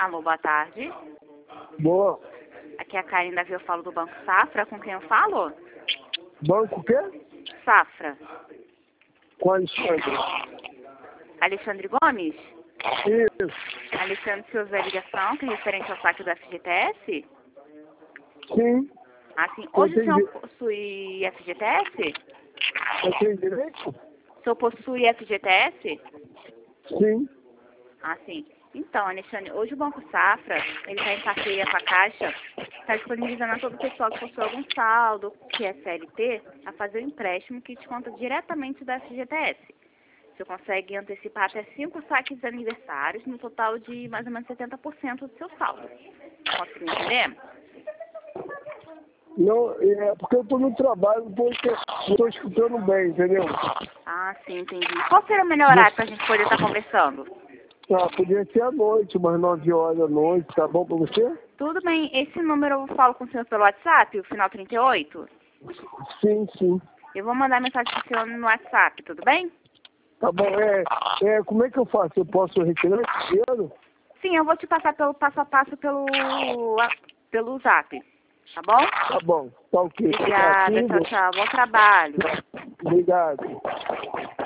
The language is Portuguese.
Alô, boa tarde. Boa. Aqui é a Karen da Via, eu falo do Banco Safra. Com quem eu falo? Banco o quê? Safra. Com Alexandre. Alexandre Gomes? Isso. Alexandre, se houver ligação, que é referente ao saque do FGTS? Sim. Assim, hoje o Eu senhor possui FGTS? Eu tenho direito? O senhor possui FGTS? Sim. Sim. Então, Alexandre, hoje o Banco Safra, ele está em parceria com a Caixa, está disponibilizando a todo o pessoal que possui algum saldo, que é CLT, a fazer um empréstimo que desconta diretamente da FGTS. Você consegue antecipar até 5 saques de aniversários, no total de mais ou menos 70% do seu saldo. Conseguiu entender? Não, é porque eu estou no trabalho, não estou escutando bem, entendeu? Sim, entendi. Qual seria o melhor horário para a gente poder estar conversando? Podia ser à noite, umas 9 horas da noite, tá bom pra você? Tudo bem. Esse número eu falo com o senhor pelo WhatsApp, o final 38? Sim, sim. Eu vou mandar mensagem para o senhor no WhatsApp, tudo bem? Tá bom, como é que eu faço? Eu posso retirar esse dinheiro? Sim, eu vou te passar pelo passo a passo pelo Zap, tá bom? Tá bom, tá ok. Obrigada, tchau, tchau. Bom trabalho. Obrigado.